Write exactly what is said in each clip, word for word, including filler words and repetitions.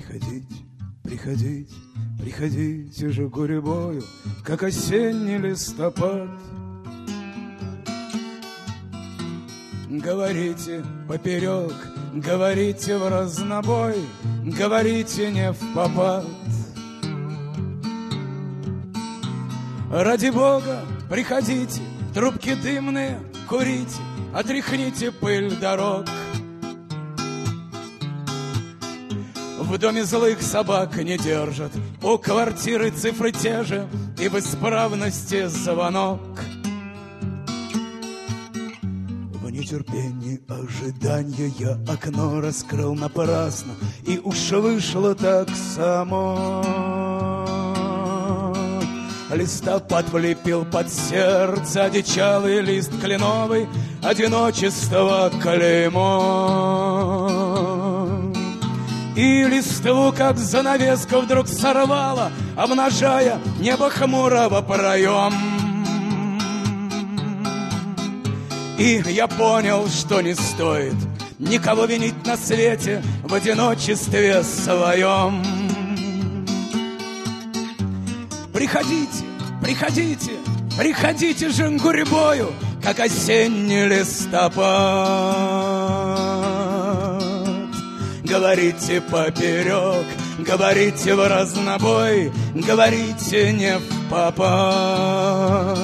Приходите, приходите, приходите же гурьбою, как осенний листопад. Говорите поперек, говорите в разнобой, говорите не впопад. Ради Бога, приходите, трубки дымные курите, отряхните пыль дорог. В доме злых собак не держат, у квартиры цифры те же, и в исправности звонок. В нетерпении ожидания я окно раскрыл напрасно, и уж вышло так само. Листопад влепил под сердце одичалый лист кленовый, одиночество клеймо. И листву, как занавеску, вдруг сорвало, обнажая небо хмурого проем. И я понял, что не стоит никого винить на свете в одиночестве своем. Приходите, приходите, приходите же гурьбою, как осенний листопад. Говорите поперек, говорите в разнобой, говорите не впопад.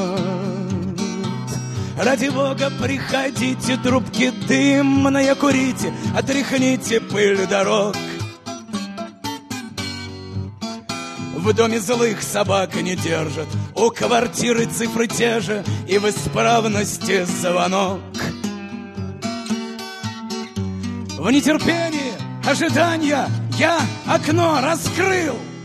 Ради Бога, приходите, трубки дымные курите, отряхните пыль дорог. В доме злых собак не держат, у квартиры цифры те же, и в исправности звонок. В нетерпении ожидания я окно раскрыл,